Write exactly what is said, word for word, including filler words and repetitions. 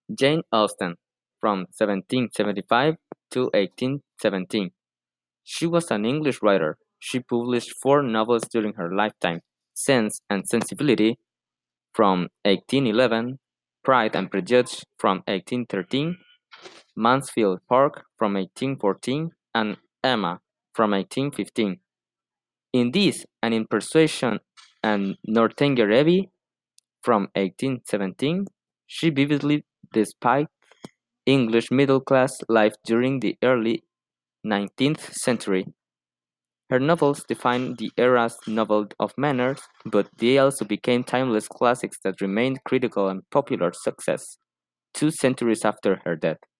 Jane Austen, from seventeen seventy-five to eighteen seventeen. She was an English writer. She published four novels during her lifetime: Sense and Sensibility from eighteen eleven, Pride and Prejudice from eighteen thirteen, Mansfield Park from eighteen fourteen, and Emma from eighteen fifteen. In this and in Persuasion and Northanger Abbey from eighteen seventeen, she vividly depicts English middle-class life during the early nineteenth century. Her novels defined the era's novel of manners, but they also became timeless classics that remained critical and popular success two centuries after her death.